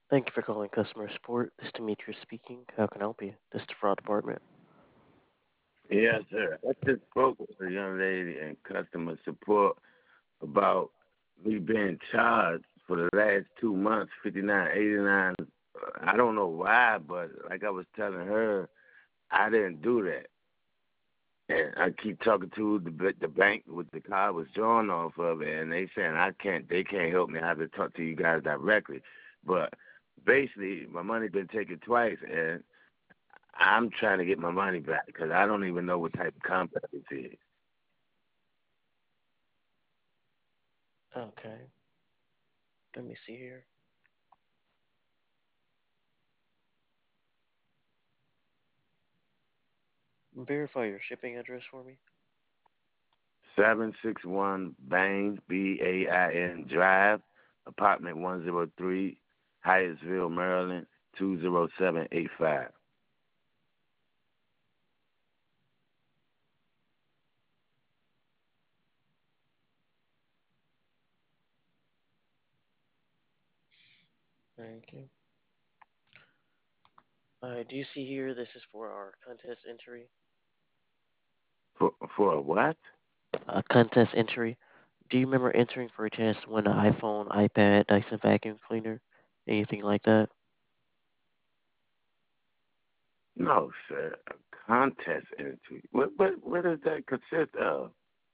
Thank you for calling customer support. This is Demetrius speaking. How can I help you? This is the fraud department. Yes, sir. I just spoke with a young lady in customer support about me being charged for the last 2 months, 59.89. I don't know why, but like I was telling her, I didn't do that. And I keep talking to the bank with the card was drawn off of it, and they saying they can't help me. I have to talk to you guys directly. But basically, my money been taken twice, and I'm trying to get my money back because I don't even know what type of company it is. Okay. Let me see here. Verify your shipping address for me. 761 Bain, Bain Drive, apartment 103, Hyattsville, Maryland, 20785. Thank you. Do you see here this is for our contest entry? For a what? Contest entry. Do you remember entering for a chance to win an iPhone, iPad, Dyson vacuum cleaner, anything like that? No, sir. A contest entry. What does that consist of?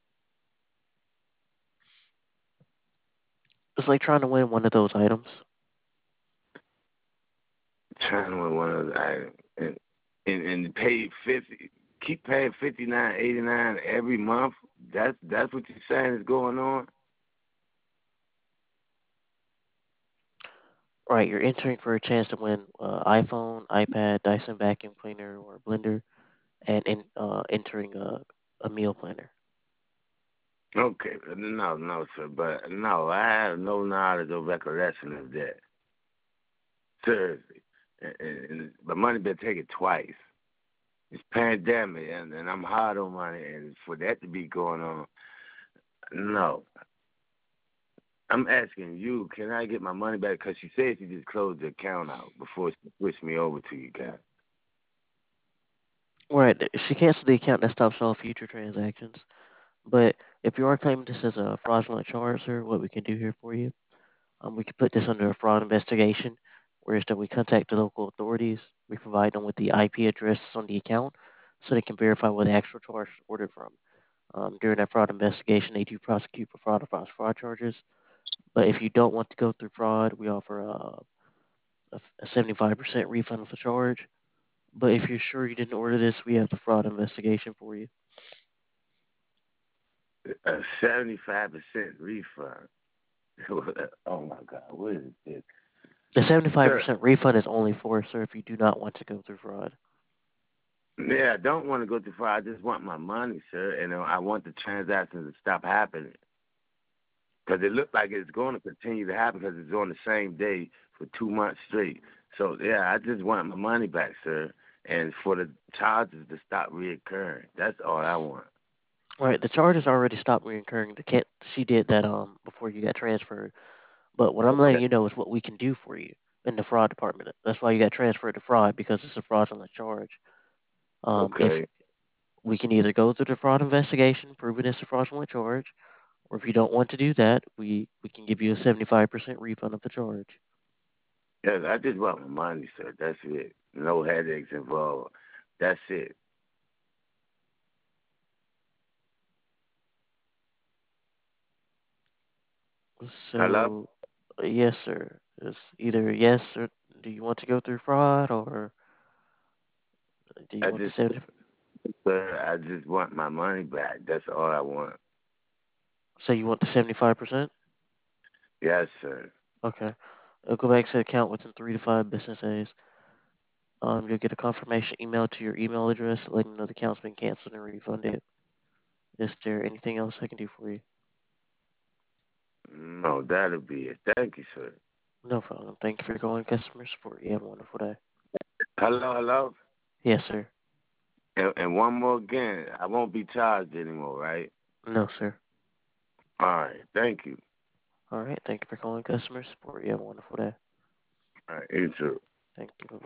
It's like trying to win one of those items. Trying to win one of those items. And pay 50, keep paying 59.89 every month. That's what you're saying is going on? Right, you're entering for a chance to win iPhone, iPad, Dyson vacuum cleaner, or blender, and entering a meal planner. Okay, no, sir, but no, I have no knowledge or recollection of that. Seriously, and the money been taken twice. It's pandemic, and I'm hard on money, and for that to be going on, no. I'm asking you, can I get my money back? Because she said she just closed the account out before she switched me over to you guys. Right, she canceled the account that stops all future transactions. But if you are claiming this as a fraudulent charge, sir, what we can do here for you, we can put this under a fraud investigation, whereas that we contact the local authorities, we provide them with the IP address on the account, so they can verify where the actual charge was ordered from. During that fraud investigation, they do prosecute for fraud or fraud charges. But if you don't want to go through fraud, we offer a 75% refund of the charge. But if you're sure you didn't order this, we have the fraud investigation for you. A 75% refund. Oh my God, what is this? The Sir, 75% refund is only for, sir, if you do not want to go through fraud. yeah, I don't want to go too far. I just want my money, sir, and I want the transactions to stop happening. Because it looks like it's going to continue to happen because it's on the same day for 2 months straight. So, yeah, I just want my money back, sir, and for the charges to stop reoccurring. That's all I want. Right, the charges already stopped reoccurring. She did that before you got transferred. But what I'm Okay. letting you know is what we can do for you in the fraud department. That's why you got transferred to fraud because it's a fraudulent charge. If Okay. we can either go through the fraud investigation, prove it is a fraudulent charge, or if you don't want to do that, we can give you a 75% refund of the charge. Yes, I just want my money, sir. That's it. No headaches involved. That's it. Hello? So, yes, sir. It's either yes or do you want to go through fraud or do you I want the just, 70? sir, I just want my money back. That's all I want. So you want the 75%? Yes, sir. Okay. It'll go back to the account within 3 to 5 business days. You'll get a confirmation email to your email address letting you know the account's been canceled and refunded. Is there anything else I can do for you? No, that'll be it. Thank you, sir. No problem. Thank you for calling customer support. You have a wonderful day. Hello? Yes, sir. And one more again. I won't be charged anymore, right? No, sir. All right. Thank you. All right. Thank you for calling customer support. You have a wonderful day. All right, you too. Thank you.